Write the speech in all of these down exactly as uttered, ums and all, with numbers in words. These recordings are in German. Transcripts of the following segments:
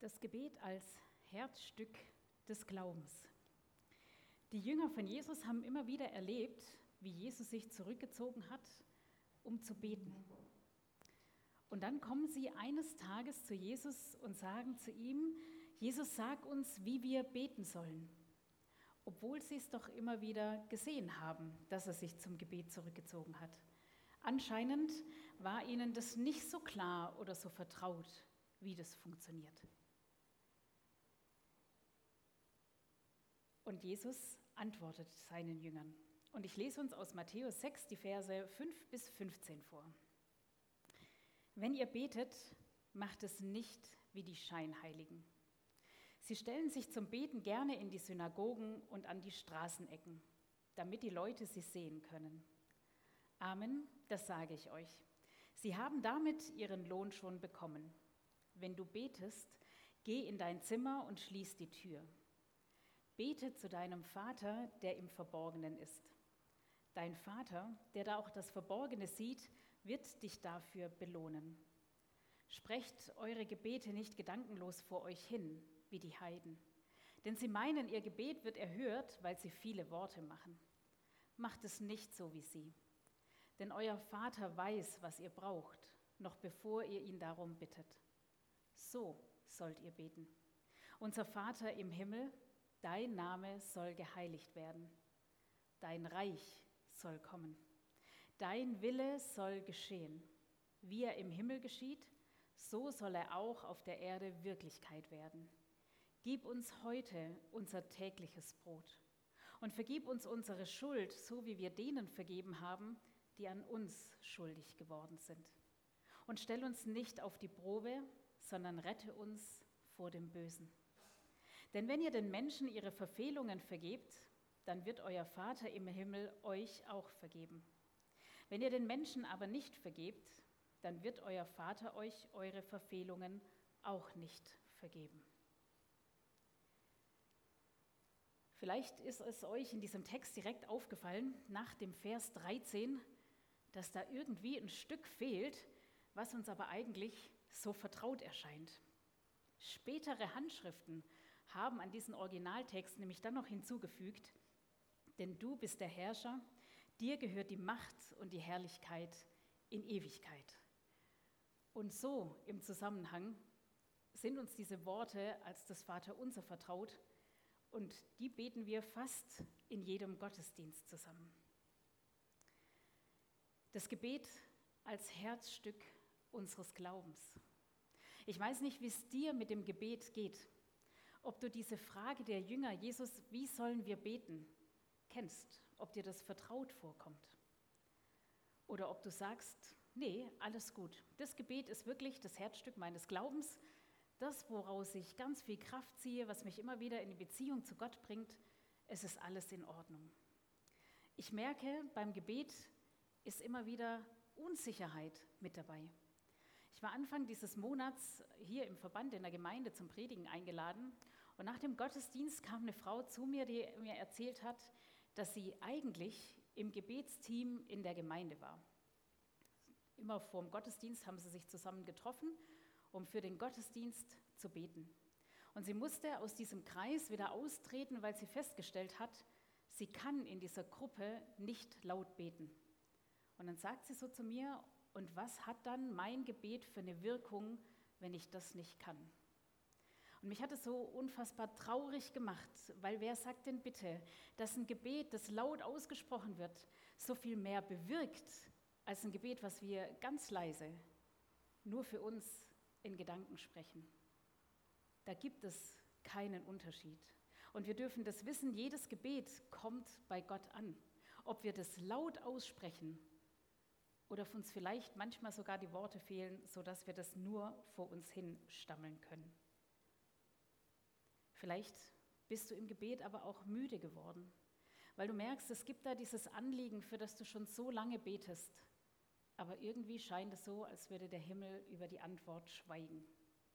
Das Gebet als Herzstück des Glaubens. Die Jünger von Jesus haben immer wieder erlebt, wie Jesus sich zurückgezogen hat, um zu beten. Und dann kommen sie eines Tages zu Jesus und sagen zu ihm: Jesus, sag uns, wie wir beten sollen. Obwohl sie es doch immer wieder gesehen haben, dass er sich zum Gebet zurückgezogen hat. Anscheinend war ihnen das nicht so klar oder so vertraut, wie das funktioniert. Und Jesus antwortet seinen Jüngern. Und ich lese uns aus Matthäus sechs die Verse fünf bis fünfzehn vor. Wenn ihr betet, macht es nicht wie die Scheinheiligen. Sie stellen sich zum Beten gerne in die Synagogen und an die Straßenecken, damit die Leute sie sehen können. Amen, das sage ich euch. Sie haben damit ihren Lohn schon bekommen. Wenn du betest, geh in dein Zimmer und schließ die Tür. Bete zu deinem Vater, der im Verborgenen ist. Dein Vater, der da auch das Verborgene sieht, wird dich dafür belohnen. Sprecht eure Gebete nicht gedankenlos vor euch hin, wie die Heiden. Denn sie meinen, ihr Gebet wird erhört, weil sie viele Worte machen. Macht es nicht so wie sie. Denn euer Vater weiß, was ihr braucht, noch bevor ihr ihn darum bittet. So sollt ihr beten. Unser Vater im Himmel, dein Name soll geheiligt werden. Dein Reich soll kommen. Dein Wille soll geschehen. Wie er im Himmel geschieht, so soll er auch auf der Erde Wirklichkeit werden. Gib uns heute unser tägliches Brot. Und vergib uns unsere Schuld, so wie wir denen vergeben haben, die an uns schuldig geworden sind. Und stell uns nicht auf die Probe, sondern rette uns vor dem Bösen. Denn wenn ihr den Menschen ihre Verfehlungen vergebt, dann wird euer Vater im Himmel euch auch vergeben. Wenn ihr den Menschen aber nicht vergebt, dann wird euer Vater euch eure Verfehlungen auch nicht vergeben. Vielleicht ist es euch in diesem Text direkt aufgefallen, nach dem Vers dreizehn, dass da irgendwie ein Stück fehlt, was uns aber eigentlich so vertraut erscheint. Spätere Handschriften haben an diesen Originaltext nämlich dann noch hinzugefügt: Denn du bist der Herrscher, dir gehört die Macht und die Herrlichkeit in Ewigkeit. Und so im Zusammenhang sind uns diese Worte als das Vaterunser vertraut und die beten wir fast in jedem Gottesdienst zusammen. Das Gebet als Herzstück unseres Glaubens. Ich weiß nicht, wie es dir mit dem Gebet geht. Ob du diese Frage der Jünger, Jesus, wie sollen wir beten, kennst, ob dir das vertraut vorkommt. Oder ob du sagst, nee, alles gut. Das Gebet ist wirklich das Herzstück meines Glaubens, das, woraus ich ganz viel Kraft ziehe, was mich immer wieder in die Beziehung zu Gott bringt, es ist alles in Ordnung. Ich merke, beim Gebet ist immer wieder Unsicherheit mit dabei. Ich war Anfang dieses Monats hier im Verband in der Gemeinde zum Predigen eingeladen und nach dem Gottesdienst kam eine Frau zu mir, die mir erzählt hat, dass sie eigentlich im Gebetsteam in der Gemeinde war. Immer vor dem Gottesdienst haben sie sich zusammen getroffen, um für den Gottesdienst zu beten. Und sie musste aus diesem Kreis wieder austreten, weil sie festgestellt hat, sie kann in dieser Gruppe nicht laut beten. Und dann sagt sie so zu mir: Und was hat dann mein Gebet für eine Wirkung, wenn ich das nicht kann? Und mich hat es so unfassbar traurig gemacht, weil wer sagt denn bitte, dass ein Gebet, das laut ausgesprochen wird, so viel mehr bewirkt, als ein Gebet, was wir ganz leise nur für uns in Gedanken sprechen? Da gibt es keinen Unterschied. Und wir dürfen das wissen, jedes Gebet kommt bei Gott an. Ob wir das laut aussprechen oder uns vielleicht manchmal sogar die Worte fehlen, sodass wir das nur vor uns hin stammeln können. Vielleicht bist du im Gebet aber auch müde geworden, weil du merkst, es gibt da dieses Anliegen, für das du schon so lange betest, aber irgendwie scheint es so, als würde der Himmel über die Antwort schweigen.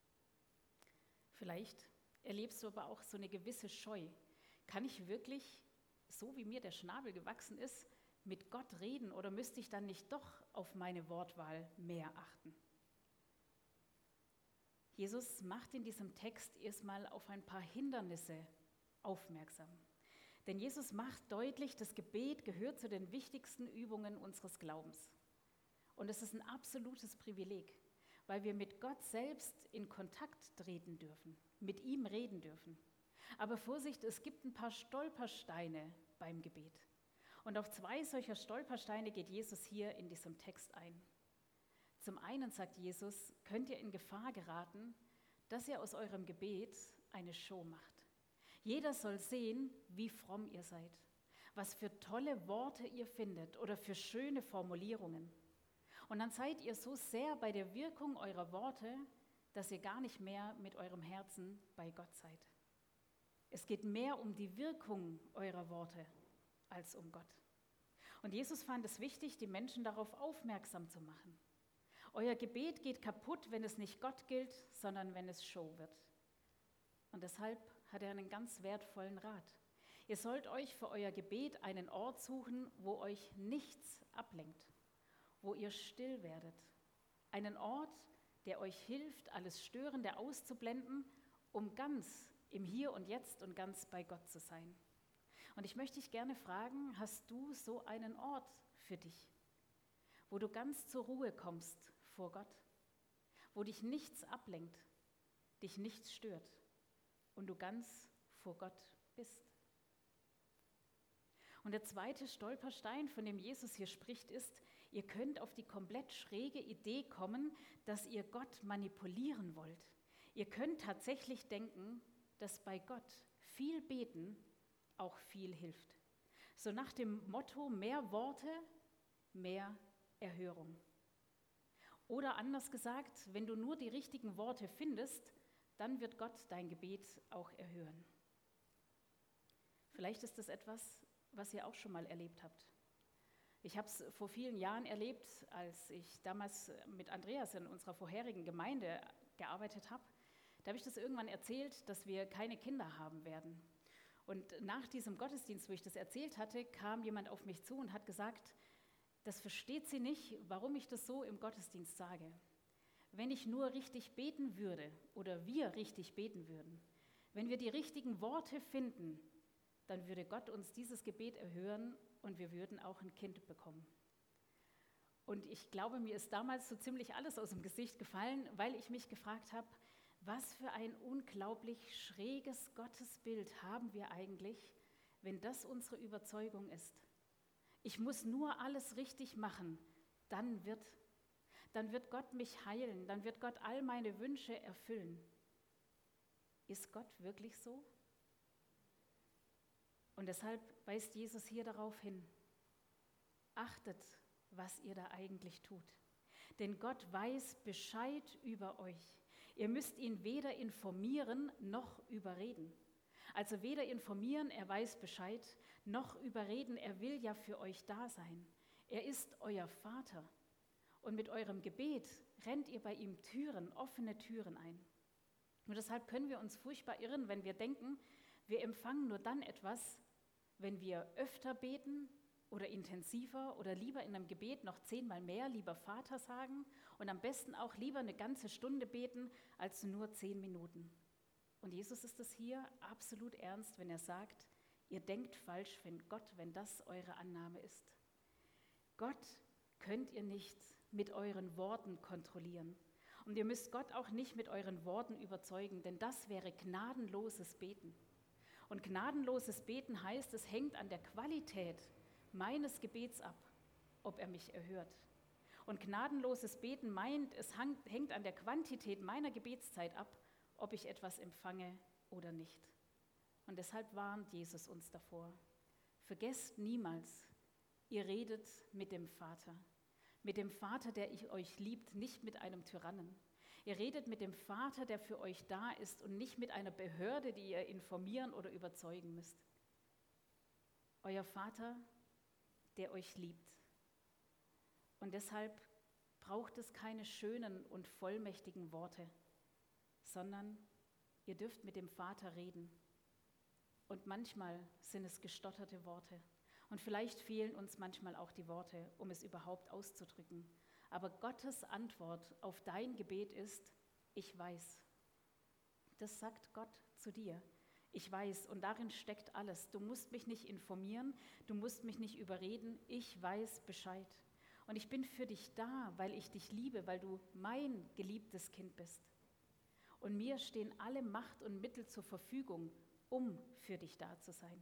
Vielleicht erlebst du aber auch so eine gewisse Scheu. Kann ich wirklich, so wie mir der Schnabel gewachsen ist, mit Gott reden oder müsste ich dann nicht doch auf meine Wortwahl mehr achten? Jesus macht in diesem Text erstmal auf ein paar Hindernisse aufmerksam. Denn Jesus macht deutlich, das Gebet gehört zu den wichtigsten Übungen unseres Glaubens. Und es ist ein absolutes Privileg, weil wir mit Gott selbst in Kontakt treten dürfen, mit ihm reden dürfen. Aber Vorsicht, es gibt ein paar Stolpersteine beim Gebet. Und auf zwei solcher Stolpersteine geht Jesus hier in diesem Text ein. Zum einen sagt Jesus, könnt ihr in Gefahr geraten, dass ihr aus eurem Gebet eine Show macht. Jeder soll sehen, wie fromm ihr seid, was für tolle Worte ihr findet oder für schöne Formulierungen. Und dann seid ihr so sehr bei der Wirkung eurer Worte, dass ihr gar nicht mehr mit eurem Herzen bei Gott seid. Es geht mehr um die Wirkung eurer Worte als um Gott. Und Jesus fand es wichtig, die Menschen darauf aufmerksam zu machen. Euer Gebet geht kaputt, wenn es nicht Gott gilt, sondern wenn es Show wird. Und deshalb hat er einen ganz wertvollen Rat. Ihr sollt euch für euer Gebet einen Ort suchen, wo euch nichts ablenkt, wo ihr still werdet. Einen Ort, der euch hilft, alles Störende auszublenden, um ganz im Hier und Jetzt und ganz bei Gott zu sein. Und ich möchte dich gerne fragen, hast du so einen Ort für dich, wo du ganz zur Ruhe kommst vor Gott, wo dich nichts ablenkt, dich nichts stört und du ganz vor Gott bist? Und der zweite Stolperstein, von dem Jesus hier spricht, ist, ihr könnt auf die komplett schräge Idee kommen, dass ihr Gott manipulieren wollt. Ihr könnt tatsächlich denken, dass bei Gott viel Beten auch viel hilft. So nach dem Motto, mehr Worte, mehr Erhörung. Oder anders gesagt, wenn du nur die richtigen Worte findest, dann wird Gott dein Gebet auch erhören. Vielleicht ist das etwas, was ihr auch schon mal erlebt habt. Ich habe es vor vielen Jahren erlebt, als ich damals mit Andreas in unserer vorherigen Gemeinde gearbeitet habe. Da habe ich das irgendwann erzählt, dass wir keine Kinder haben werden. Und nach diesem Gottesdienst, wo ich das erzählt hatte, kam jemand auf mich zu und hat gesagt, das versteht sie nicht, warum ich das so im Gottesdienst sage. Wenn ich nur richtig beten würde oder wir richtig beten würden, wenn wir die richtigen Worte finden, dann würde Gott uns dieses Gebet erhören und wir würden auch ein Kind bekommen. Und ich glaube, mir ist damals so ziemlich alles aus dem Gesicht gefallen, weil ich mich gefragt habe, was für ein unglaublich schräges Gottesbild haben wir eigentlich, wenn das unsere Überzeugung ist. Ich muss nur alles richtig machen, dann wird, dann wird Gott mich heilen, dann wird Gott all meine Wünsche erfüllen. Ist Gott wirklich so? Und deshalb weist Jesus hier darauf hin, achtet, was ihr da eigentlich tut. Denn Gott weiß Bescheid über euch. Ihr müsst ihn weder informieren noch überreden. Also weder informieren, er weiß Bescheid, noch überreden, er will ja für euch da sein. Er ist euer Vater. Und mit eurem Gebet rennt ihr bei ihm Türen, offene Türen ein. Und deshalb können wir uns furchtbar irren, wenn wir denken, wir empfangen nur dann etwas, wenn wir öfter beten oder intensiver oder lieber in einem Gebet noch zehnmal mehr, lieber Vater sagen und am besten auch lieber eine ganze Stunde beten, als nur zehn Minuten. Und Jesus ist es hier absolut ernst, wenn er sagt, ihr denkt falsch, wenn Gott, wenn das eure Annahme ist. Gott könnt ihr nicht mit euren Worten kontrollieren. Und ihr müsst Gott auch nicht mit euren Worten überzeugen, denn das wäre gnadenloses Beten. Und gnadenloses Beten heißt, es hängt an der Qualität meines Gebets ab, ob er mich erhört. Und gnadenloses Beten meint, es hängt an der Quantität meiner Gebetszeit ab, ob ich etwas empfange oder nicht. Und deshalb warnt Jesus uns davor. Vergesst niemals, ihr redet mit dem Vater. Mit dem Vater, der euch liebt, nicht mit einem Tyrannen. Ihr redet mit dem Vater, der für euch da ist und nicht mit einer Behörde, die ihr informieren oder überzeugen müsst. Euer Vater, der euch liebt. Und deshalb braucht es keine schönen und vollmächtigen Worte, sondern ihr dürft mit dem Vater reden. Und manchmal sind es gestotterte Worte. Und vielleicht fehlen uns manchmal auch die Worte, um es überhaupt auszudrücken. Aber Gottes Antwort auf dein Gebet ist, ich weiß, Das sagt Gott zu dir. Ich weiß, und darin steckt alles. Du musst mich nicht informieren, du musst mich nicht überreden, ich weiß Bescheid. Und ich bin für dich da, weil ich dich liebe, weil du mein geliebtes Kind bist. Und mir stehen alle Macht und Mittel zur Verfügung, um für dich da zu sein.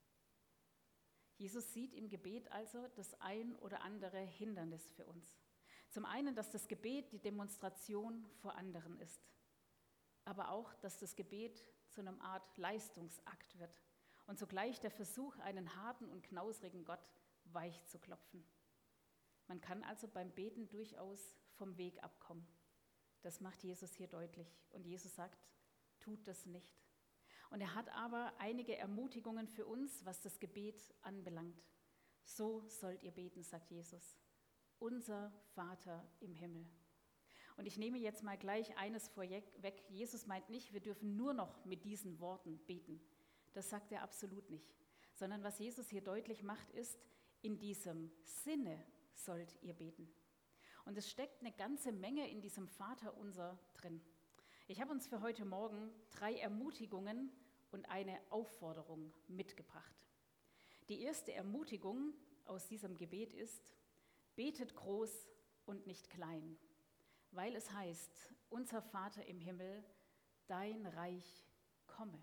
Jesus sieht im Gebet also das ein oder andere Hindernis für uns. Zum einen, dass das Gebet die Demonstration vor anderen ist, aber auch, dass das Gebet zu einer Art Leistungsakt wird und zugleich der Versuch, einen harten und knausrigen Gott weich zu klopfen. Man kann also beim Beten durchaus vom Weg abkommen. Das macht Jesus hier deutlich. Und Jesus sagt, tut das nicht. Und er hat aber einige Ermutigungen für uns, was das Gebet anbelangt. So sollt ihr beten, sagt Jesus. Unser Vater im Himmel. Und ich nehme jetzt mal gleich eines vorweg. Jesus meint nicht, wir dürfen nur noch mit diesen Worten beten. Das sagt er absolut nicht. Sondern was Jesus hier deutlich macht, ist, in diesem Sinne sollt ihr beten. Und es steckt eine ganze Menge in diesem Vaterunser drin. Ich habe uns für heute Morgen drei Ermutigungen und eine Aufforderung mitgebracht. Die erste Ermutigung aus diesem Gebet ist, betet groß und nicht klein, weil es heißt, unser Vater im Himmel, dein Reich komme.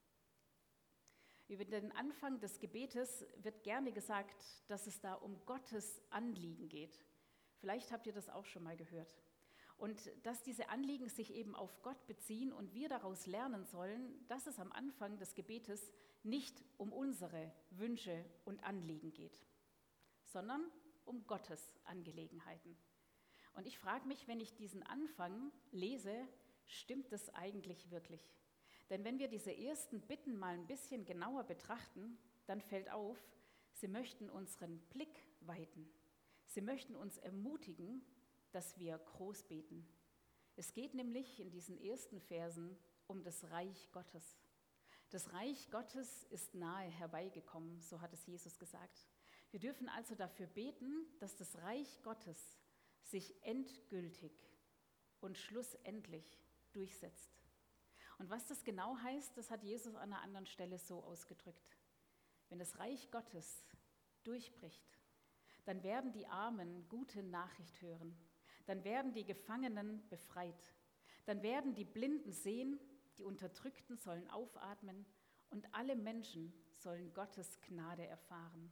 Über den Anfang des Gebetes wird gerne gesagt, dass es da um Gottes Anliegen geht. Vielleicht habt ihr das auch schon mal gehört. Und dass diese Anliegen sich eben auf Gott beziehen und wir daraus lernen sollen, dass es am Anfang des Gebetes nicht um unsere Wünsche und Anliegen geht, sondern um Gottes Angelegenheiten. Und ich frage mich, wenn ich diesen Anfang lese, stimmt das eigentlich wirklich? Denn wenn wir diese ersten Bitten mal ein bisschen genauer betrachten, dann fällt auf, sie möchten unseren Blick weiten. Sie möchten uns ermutigen, dass wir groß beten. Es geht nämlich in diesen ersten Versen um das Reich Gottes. Das Reich Gottes ist nahe herbeigekommen, so hat es Jesus gesagt. Wir dürfen also dafür beten, dass das Reich Gottes sich endgültig und schlussendlich durchsetzt. Und was das genau heißt, das hat Jesus an einer anderen Stelle so ausgedrückt. Wenn das Reich Gottes durchbricht, dann werden die Armen gute Nachricht hören. Dann werden die Gefangenen befreit. Dann werden die Blinden sehen, die Unterdrückten sollen aufatmen und alle Menschen sollen Gottes Gnade erfahren.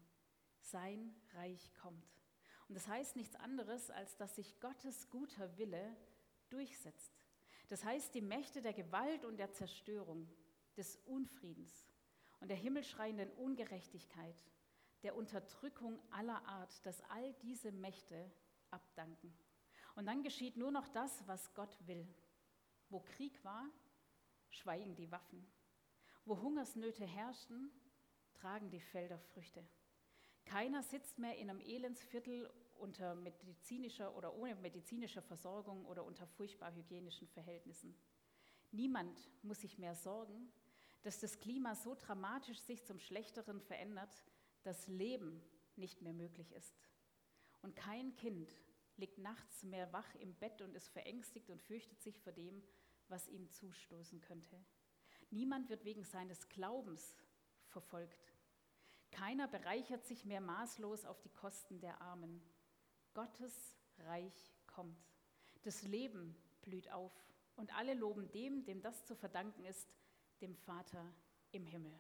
Sein Reich kommt. Und das heißt nichts anderes, als dass sich Gottes guter Wille durchsetzt. Das heißt, die Mächte der Gewalt und der Zerstörung, des Unfriedens und der himmelschreienden Ungerechtigkeit, der Unterdrückung aller Art, dass all diese Mächte abdanken. Und dann geschieht nur noch das, was Gott will. Wo Krieg war, schweigen die Waffen. Wo Hungersnöte herrschten, tragen die Felder Früchte. Keiner sitzt mehr in einem Elendsviertel unter medizinischer oder ohne medizinische Versorgung oder unter furchtbar hygienischen Verhältnissen. Niemand muss sich mehr sorgen, dass das Klima so dramatisch sich zum Schlechteren verändert, dass Leben nicht mehr möglich ist. Und kein Kind liegt nachts mehr wach im Bett und ist verängstigt und fürchtet sich vor dem, was ihm zustoßen könnte. Niemand wird wegen seines Glaubens verfolgt. Keiner bereichert sich mehr maßlos auf die Kosten der Armen. Gottes Reich kommt. Das Leben blüht auf und alle loben dem, dem das zu verdanken ist, dem Vater im Himmel.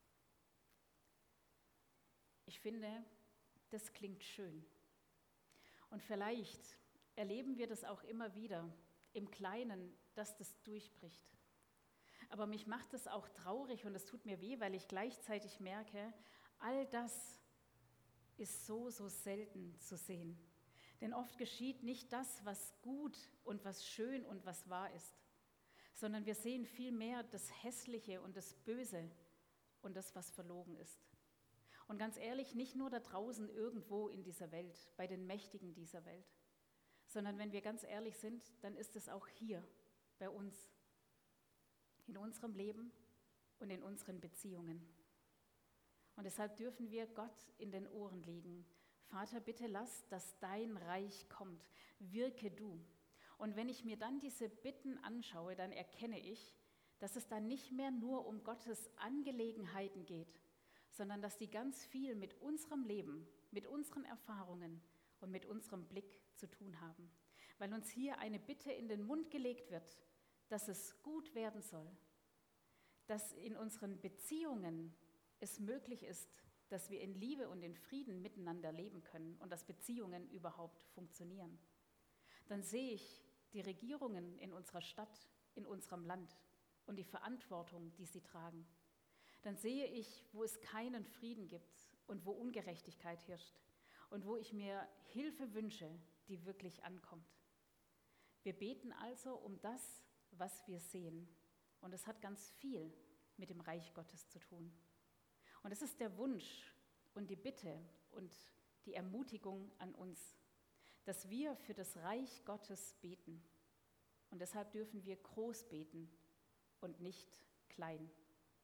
Ich finde, das klingt schön. Und vielleicht erleben wir das auch immer wieder im Kleinen, dass das durchbricht. Aber mich macht es auch traurig und es tut mir weh, weil ich gleichzeitig merke, all das ist so, so selten zu sehen. Denn oft geschieht nicht das, was gut und was schön und was wahr ist, sondern wir sehen vielmehr das Hässliche und das Böse und das, was verlogen ist. Und ganz ehrlich, nicht nur da draußen irgendwo in dieser Welt, bei den Mächtigen dieser Welt, sondern wenn wir ganz ehrlich sind, dann ist es auch hier bei uns, in unserem Leben und in unseren Beziehungen. Und deshalb dürfen wir Gott in den Ohren legen. Vater, bitte lass, dass dein Reich kommt. Wirke du. Und wenn ich mir dann diese Bitten anschaue, dann erkenne ich, dass es dann nicht mehr nur um Gottes Angelegenheiten geht, sondern dass die ganz viel mit unserem Leben, mit unseren Erfahrungen und mit unserem Blick zu tun haben. Weil uns hier eine Bitte in den Mund gelegt wird, dass es gut werden soll, dass in unseren Beziehungen es möglich ist, dass wir in Liebe und in Frieden miteinander leben können und dass Beziehungen überhaupt funktionieren. Dann sehe ich die Regierungen in unserer Stadt, in unserem Land und die Verantwortung, die sie tragen. Dann sehe ich, wo es keinen Frieden gibt und wo Ungerechtigkeit herrscht und wo ich mir Hilfe wünsche, die wirklich ankommt. Wir beten also um das, was wir sehen. Und es hat ganz viel mit dem Reich Gottes zu tun. Und es ist der Wunsch und die Bitte und die Ermutigung an uns, dass wir für das Reich Gottes beten. Und deshalb dürfen wir groß beten und nicht klein.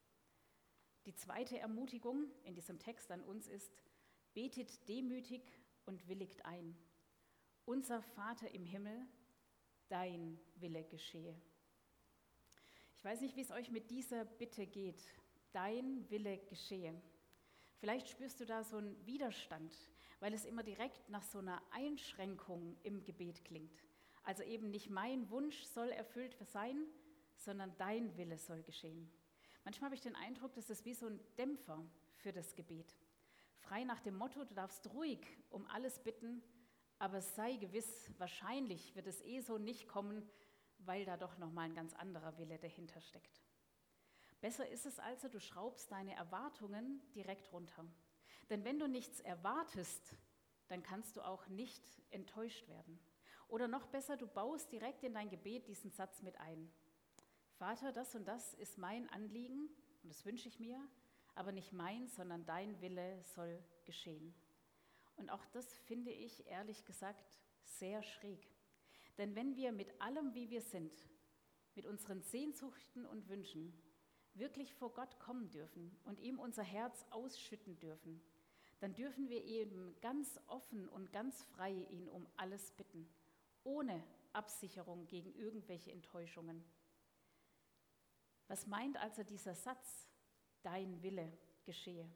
Die zweite Ermutigung in diesem Text an uns ist: Betet demütig und willigt ein. Unser Vater im Himmel, dein Wille geschehe. Ich weiß nicht, wie es euch mit dieser Bitte geht. Dein Wille geschehe. Vielleicht spürst du da so einen Widerstand, weil es immer direkt nach so einer Einschränkung im Gebet klingt. Also eben nicht mein Wunsch soll erfüllt sein, sondern dein Wille soll geschehen. Manchmal habe ich den Eindruck, das ist wie so ein Dämpfer für das Gebet. Frei nach dem Motto, du darfst ruhig um alles bitten, aber sei gewiss, wahrscheinlich wird es eh so nicht kommen, weil da doch nochmal ein ganz anderer Wille dahinter steckt. Besser ist es also, du schraubst deine Erwartungen direkt runter. Denn wenn du nichts erwartest, dann kannst du auch nicht enttäuscht werden. Oder noch besser, du baust direkt in dein Gebet diesen Satz mit ein. Vater, das und das ist mein Anliegen und das wünsche ich mir, aber nicht mein, sondern dein Wille soll geschehen. Und auch das finde ich, ehrlich gesagt, sehr schräg. Denn wenn wir mit allem, wie wir sind, mit unseren Sehnsuchten und Wünschen, wirklich vor Gott kommen dürfen und ihm unser Herz ausschütten dürfen, dann dürfen wir eben ganz offen und ganz frei ihn um alles bitten, ohne Absicherung gegen irgendwelche Enttäuschungen. Was meint also dieser Satz, dein Wille geschehe?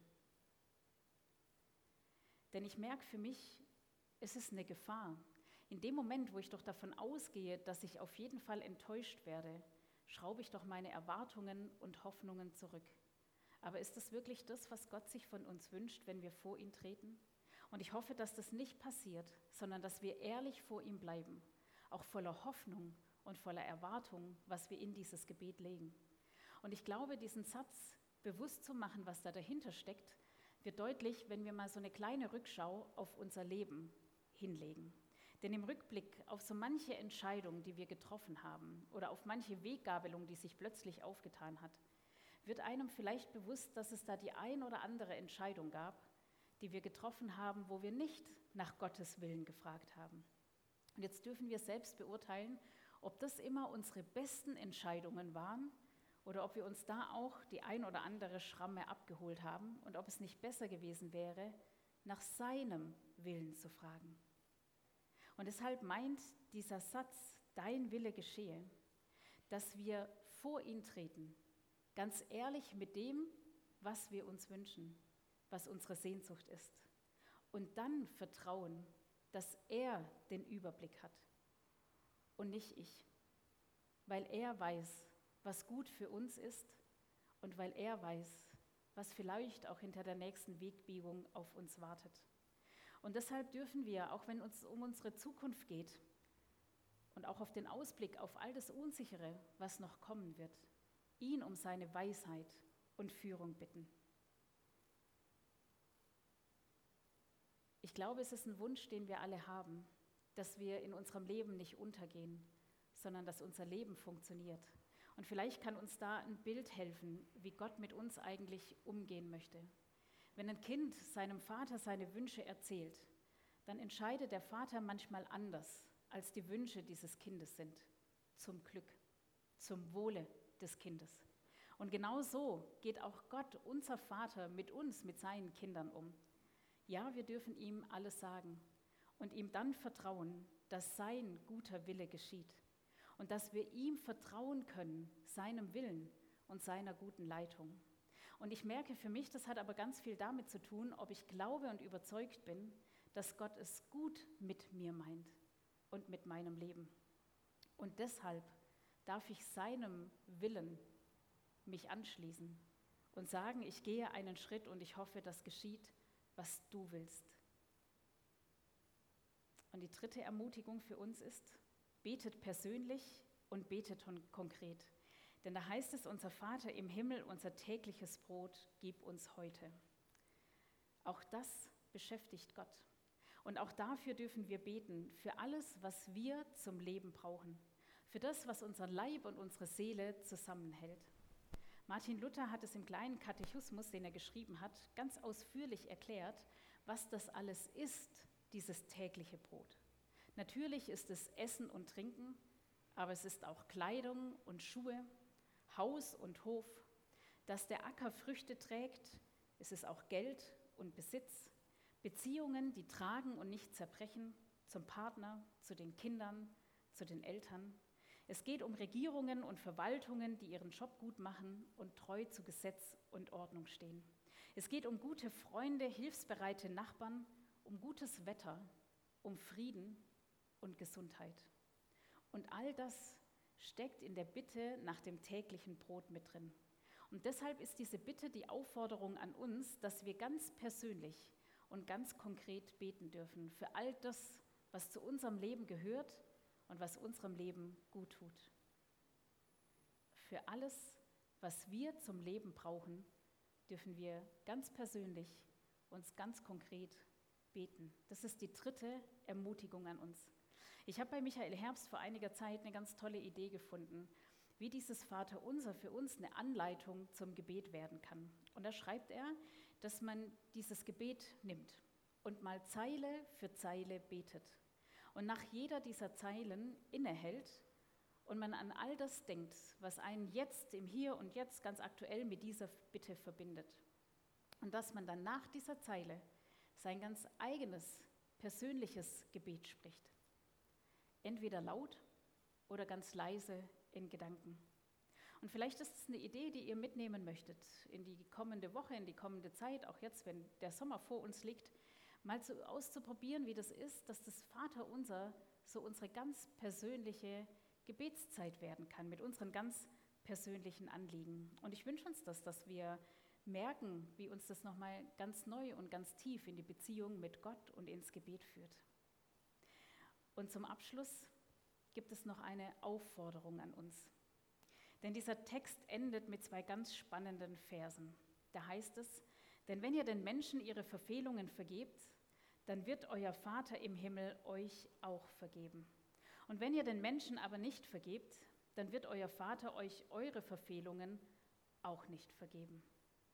Denn ich merke für mich, es ist eine Gefahr. In dem Moment, wo ich doch davon ausgehe, dass ich auf jeden Fall enttäuscht werde, schraube ich doch meine Erwartungen und Hoffnungen zurück. Aber ist das wirklich das, was Gott sich von uns wünscht, wenn wir vor ihn treten? Und ich hoffe, dass das nicht passiert, sondern dass wir ehrlich vor ihm bleiben, auch voller Hoffnung und voller Erwartung, was wir in dieses Gebet legen. Und ich glaube, diesen Satz bewusst zu machen, was da dahinter steckt, wird deutlich, wenn wir mal so eine kleine Rückschau auf unser Leben hinlegen. Denn im Rückblick auf so manche Entscheidung, die wir getroffen haben, oder auf manche Weggabelung, die sich plötzlich aufgetan hat, wird einem vielleicht bewusst, dass es da die ein oder andere Entscheidung gab, die wir getroffen haben, wo wir nicht nach Gottes Willen gefragt haben. Und jetzt dürfen wir selbst beurteilen, ob das immer unsere besten Entscheidungen waren oder ob wir uns da auch die ein oder andere Schramme abgeholt haben und ob es nicht besser gewesen wäre, nach seinem Willen zu fragen. Und deshalb meint dieser Satz, dein Wille geschehe, dass wir vor ihn treten, ganz ehrlich mit dem, was wir uns wünschen, was unsere Sehnsucht ist. Und dann vertrauen, dass er den Überblick hat und nicht ich, weil er weiß, was gut für uns ist und weil er weiß, was vielleicht auch hinter der nächsten Wegbiegung auf uns wartet. Und deshalb dürfen wir, auch wenn es um unsere Zukunft geht und auch auf den Ausblick auf all das Unsichere, was noch kommen wird, ihn um seine Weisheit und Führung bitten. Ich glaube, es ist ein Wunsch, den wir alle haben, dass wir in unserem Leben nicht untergehen, sondern dass unser Leben funktioniert. Und vielleicht kann uns da ein Bild helfen, wie Gott mit uns eigentlich umgehen möchte. Wenn ein Kind seinem Vater seine Wünsche erzählt, dann entscheidet der Vater manchmal anders, als die Wünsche dieses Kindes sind. Zum Glück, zum Wohle des Kindes. Und genau so geht auch Gott, unser Vater, mit uns, mit seinen Kindern um. Ja, wir dürfen ihm alles sagen und ihm dann vertrauen, dass sein guter Wille geschieht. und dass wir ihm vertrauen können, seinem Willen und seiner guten Leitung. Und ich merke für mich, das hat aber ganz viel damit zu tun, ob ich glaube und überzeugt bin, dass Gott es gut mit mir meint und mit meinem Leben. Und deshalb darf ich seinem Willen mich anschließen und sagen, ich gehe einen Schritt und ich hoffe, das geschieht, was du willst. Und die dritte Ermutigung für uns ist, betet persönlich und betet konkret. Denn da heißt es, unser Vater im Himmel, unser tägliches Brot, gib uns heute. Auch das beschäftigt Gott. Und auch dafür dürfen wir beten, für alles, was wir zum Leben brauchen, für das, was unseren Leib und unsere Seele zusammenhält. Martin Luther hat es im kleinen Katechismus, den er geschrieben hat, ganz ausführlich erklärt, was das alles ist, dieses tägliche Brot. Natürlich ist es Essen und Trinken, aber es ist auch Kleidung und Schuhe, Haus und Hof, dass der Acker Früchte trägt, es ist auch Geld und Besitz, Beziehungen, die tragen und nicht zerbrechen, zum Partner, zu den Kindern, zu den Eltern. Es geht um Regierungen und Verwaltungen, die ihren Job gut machen und treu zu Gesetz und Ordnung stehen. Es geht um gute Freunde, hilfsbereite Nachbarn, um gutes Wetter, um Frieden und Gesundheit. Und all das steckt in der Bitte nach dem täglichen Brot mit drin. Und deshalb ist diese Bitte die Aufforderung an uns, dass wir ganz persönlich und ganz konkret beten dürfen für all das, was zu unserem Leben gehört und was unserem Leben gut tut. Für alles, was wir zum Leben brauchen, dürfen wir ganz persönlich uns ganz konkret beten. Das ist die dritte Ermutigung an uns. Ich habe bei Michael Herbst vor einiger Zeit eine ganz tolle Idee gefunden, wie dieses Vaterunser für uns eine Anleitung zum Gebet werden kann. Und da schreibt er, dass man dieses Gebet nimmt und mal Zeile für Zeile betet. Und nach jeder dieser Zeilen innehält und man an all das denkt, was einen jetzt, im Hier und Jetzt ganz aktuell mit dieser Bitte verbindet. Und dass man dann nach dieser Zeile sein ganz eigenes, persönliches Gebet spricht. Entweder laut oder ganz leise in Gedanken. Und vielleicht ist es eine Idee, die ihr mitnehmen möchtet in die kommende Woche, in die kommende Zeit, auch jetzt, wenn der Sommer vor uns liegt, mal so auszuprobieren, wie das ist, dass das Vaterunser so unsere ganz persönliche Gebetszeit werden kann, mit unseren ganz persönlichen Anliegen. Und ich wünsche uns das, dass wir merken, wie uns das nochmal ganz neu und ganz tief in die Beziehung mit Gott und ins Gebet führt. Und zum Abschluss gibt es noch eine Aufforderung an uns. Denn dieser Text endet mit zwei ganz spannenden Versen. Da heißt es, denn wenn ihr den Menschen ihre Verfehlungen vergebt, dann wird euer Vater im Himmel euch auch vergeben. Und wenn ihr den Menschen aber nicht vergebt, dann wird euer Vater euch eure Verfehlungen auch nicht vergeben.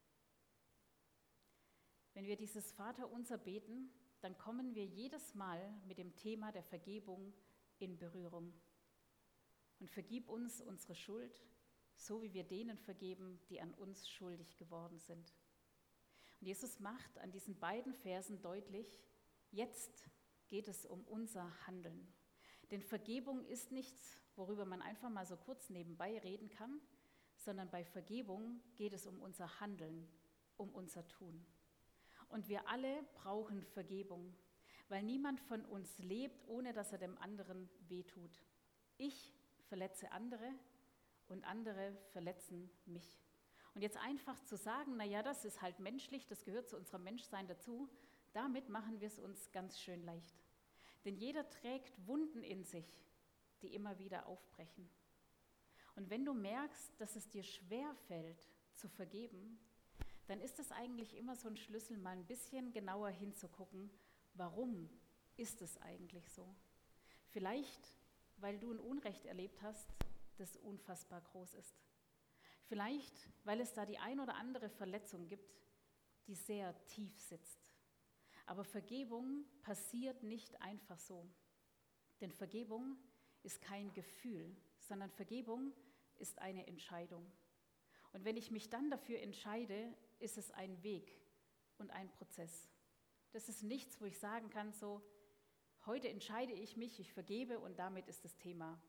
Wenn wir dieses Vaterunser beten, dann kommen wir jedes Mal mit dem Thema der Vergebung in Berührung. Und vergib uns unsere Schuld, so wie wir denen vergeben, die an uns schuldig geworden sind. Und Jesus macht an diesen beiden Versen deutlich, jetzt geht es um unser Handeln. Denn Vergebung ist nichts, worüber man einfach mal so kurz nebenbei reden kann, sondern bei Vergebung geht es um unser Handeln, um unser Tun. Und wir alle brauchen Vergebung, weil niemand von uns lebt, ohne dass er dem anderen wehtut. Ich verletze andere und andere verletzen mich. Und jetzt einfach zu sagen, naja, das ist halt menschlich, das gehört zu unserem Menschsein dazu, damit machen wir es uns ganz schön leicht. Denn jeder trägt Wunden in sich, die immer wieder aufbrechen. Und wenn du merkst, dass es dir schwerfällt, zu vergeben, dann ist es eigentlich immer so ein Schlüssel, mal ein bisschen genauer hinzugucken, warum ist es eigentlich so? Vielleicht, weil du ein Unrecht erlebt hast, das unfassbar groß ist. Vielleicht, weil es da die ein oder andere Verletzung gibt, die sehr tief sitzt. Aber Vergebung passiert nicht einfach so. Denn Vergebung ist kein Gefühl, sondern Vergebung ist eine Entscheidung. Und wenn ich mich dann dafür entscheide, ist es ein Weg und ein Prozess. Das ist nichts, wo ich sagen kann, so, heute entscheide ich mich, ich vergebe und damit ist das Thema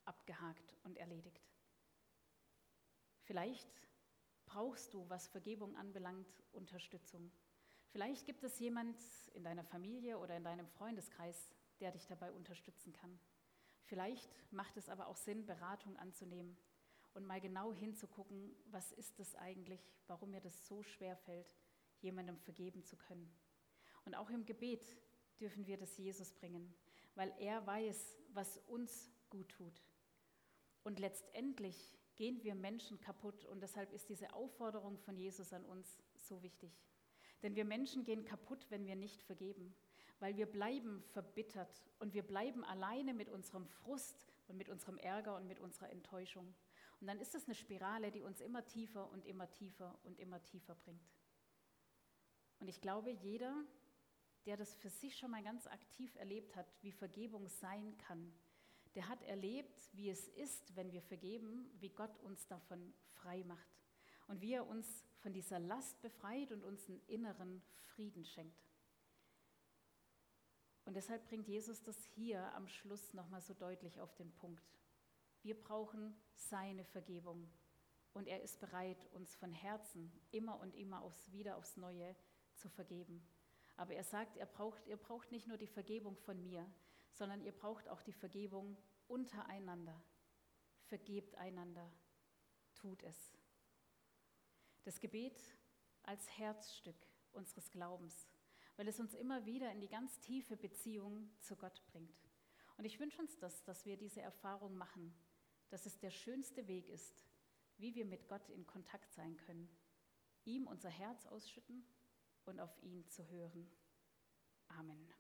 abgehakt und erledigt. Vielleicht brauchst du, was Vergebung anbelangt, Unterstützung. Vielleicht gibt es jemand in deiner Familie oder in deinem Freundeskreis, der dich dabei unterstützen kann. Vielleicht macht es aber auch Sinn, Beratung anzunehmen und mal genau hinzugucken, was ist es eigentlich, warum mir das so schwer fällt, jemandem vergeben zu können. Und auch im Gebet dürfen wir das Jesus bringen, weil er weiß, was uns gut tut. Und letztendlich gehen wir Menschen kaputt und deshalb ist diese Aufforderung von Jesus an uns so wichtig. Denn wir Menschen gehen kaputt, wenn wir nicht vergeben, weil wir bleiben verbittert und wir bleiben alleine mit unserem Frust und mit unserem Ärger und mit unserer Enttäuschung. Und dann ist es eine Spirale, die uns immer tiefer und immer tiefer und immer tiefer bringt. Und ich glaube, jeder, der das für sich schon mal ganz aktiv erlebt hat, wie Vergebung sein kann, der hat erlebt, wie es ist, wenn wir vergeben, wie Gott uns davon frei macht und wie er uns von dieser Last befreit und uns einen inneren Frieden schenkt. Und deshalb bringt Jesus das hier am Schluss nochmal so deutlich auf den Punkt. Wir brauchen seine Vergebung und er ist bereit, uns von Herzen immer und immer aufs, wieder aufs Neue zu vergeben. Aber er sagt, er braucht, ihr braucht nicht nur die Vergebung von mir, sondern ihr braucht auch die Vergebung untereinander. Vergebt einander, tut es. Das Gebet als Herzstück unseres Glaubens, weil es uns immer wieder in die ganz tiefe Beziehung zu Gott bringt. Und ich wünsche uns das, dass wir diese Erfahrung machen, dass es der schönste Weg ist, wie wir mit Gott in Kontakt sein können, ihm unser Herz ausschütten und auf ihn zu hören. Amen.